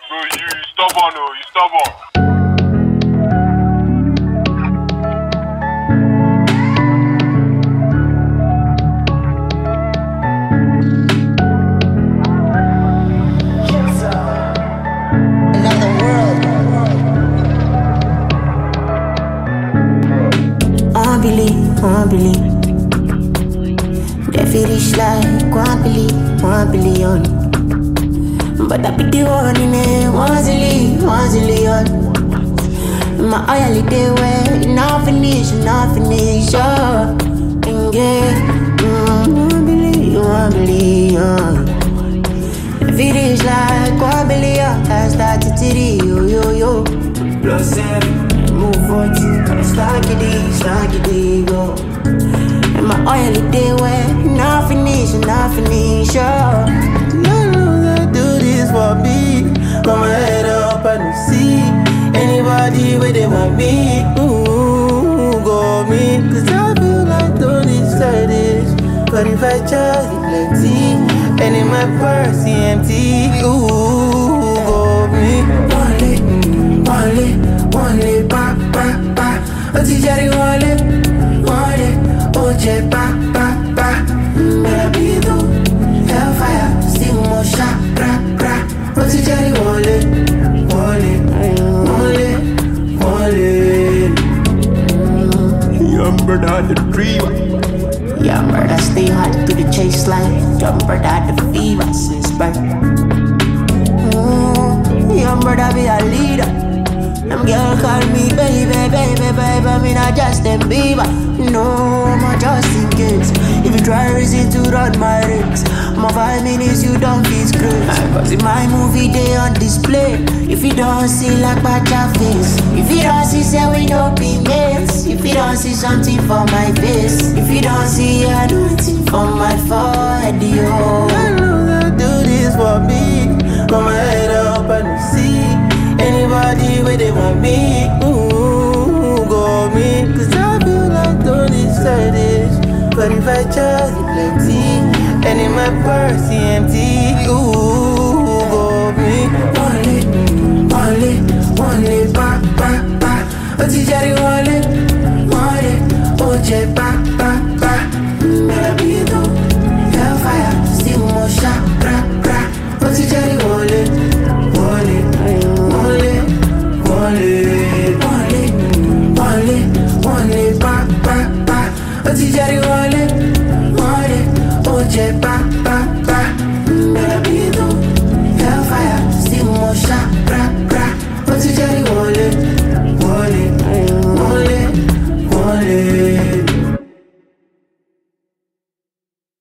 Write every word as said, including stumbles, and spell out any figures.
Bro, you, you stubborn, oh, you stubborn. Another world. I believe, I believe. If it is like one billion, one billion. But I be the one in it, one zillion, one zillion. My eye day way, not finish, not finish, yeah. And yeah, mm, one billion, one billion. If it is like one billion, I start to titty, yo, yo, yo. Plus seven, move on, stack it, stack it, yo. And my oily day way, not finish, not finish, yeah. No, no, they do this for me. Put my head up and see anybody where they want me. Ooh, go me. Cause I feel like don't decide this. But if I charge it plenty, and in my purse empty. Ooh, go me. One leg, one leg, one leg, pa, pa, pa. Oh, Tijari, one leg, one leg, oh, je, pa, pa, pa. Better be do, hellfire, still more shot, bra, bra. Oh, Tijari, one leg, one leg, one leg, one leg. Young brother, the dreamer. Young brother stay hot to the chase line. Young brother the fever since birth. Mm, young brother be a leader. Them girl call me baby, baby, baby. I mean I just them Bieber. No, I'm a just in case. If you try reason to run my race, my five minutes you don't feel screwed. Cause in my movie they on display. If you don't see like my face, if you don't see say we don't be mates. If you don't see something for my face, if you don't see anointing for my forehead, yo. I know they do this for me. Put my head up and see anybody where they want me. Ooh, go me. Cause I feel like don't decide this. But if I charge it plenty, and in my purse empty. Ooh.